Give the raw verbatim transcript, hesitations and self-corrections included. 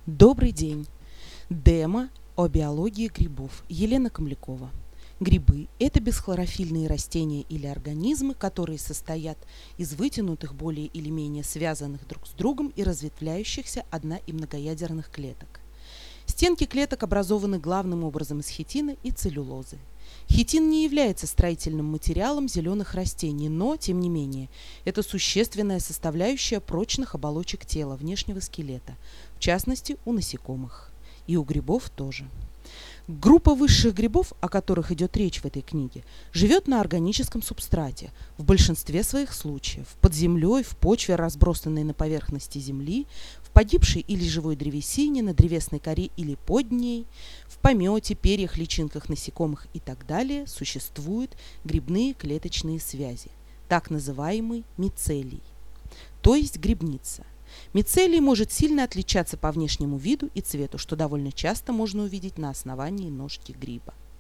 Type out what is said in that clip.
Добрый день! Демо о биологии грибов. Елена Комлякова. Грибы – это бесхлорофильные растения или организмы, которые состоят из вытянутых, более или менее связанных друг с другом и разветвляющихся одно- и многоядерных клеток. Стенки клеток образованы главным образом из хитина и целлюлозы. Хитин не является строительным материалом зеленых растений, но, тем не менее, это существенная составляющая прочных оболочек тела, внешнего скелета, в частности у насекомых. И у грибов тоже. Группа высших грибов, о которых идет речь в этой книге, живет на органическом субстрате, в большинстве своих случаев, под землей, в почве, разбросанной на поверхности земли, в погибшей или живой древесине, на древесной коре или под ней, в помете, перьях, личинках насекомых и так далее существуют грибные клеточные связи, так называемый мицелий, то есть грибница. Мицелий может сильно отличаться по внешнему виду и цвету, что довольно часто можно увидеть на основании ножки гриба.